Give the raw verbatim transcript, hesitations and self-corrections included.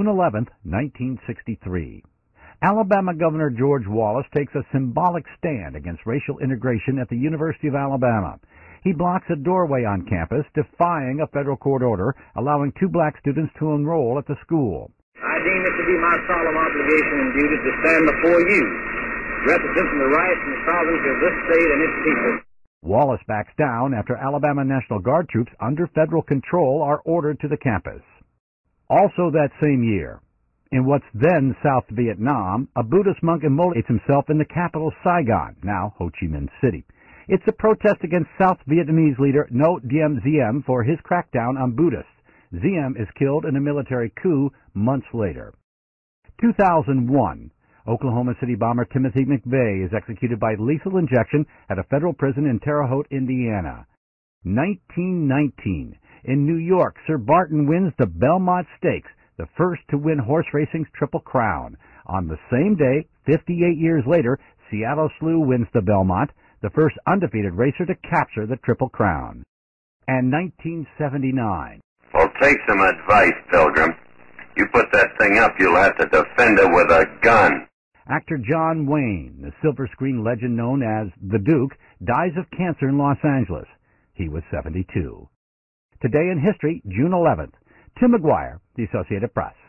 eleventh, nineteen sixty-three. Alabama Governor George Wallace takes a symbolic stand against racial integration at the University of Alabama. He blocks a doorway on campus, defying a federal court order allowing two black students to enroll at the school. I deem it to be my solemn obligation and duty to stand before you, representing the rights and sovereignty of this state and its people. Wallace backs down after Alabama National Guard troops under federal control are ordered to the campus. Also that same year, in what's then South Vietnam, a Buddhist monk immolates himself in the capital Saigon, now Ho Chi Minh City. It's a protest against South Vietnamese leader Ngo Diem Diem for his crackdown on Buddhists. Diem is killed in a military coup months later. two thousand one. Oklahoma City bomber Timothy McVeigh is executed by lethal injection at a federal prison in Terre Haute, Indiana. nineteen nineteen. In New York, Sir Barton wins the Belmont Stakes, the first to win horse racing's Triple Crown. On the same day, fifty-eight years later, Seattle Slew wins the Belmont, the first undefeated racer to capture the Triple Crown. And nineteen seventy-nine. Well, take some advice, Pilgrim. You put that thing up, you'll have to defend it with a gun. Actor John Wayne, the silver screen legend known as The Duke, dies of cancer in Los Angeles. He was seventy-two. Today in history, June eleventh. Tim McGuire, The Associated Press.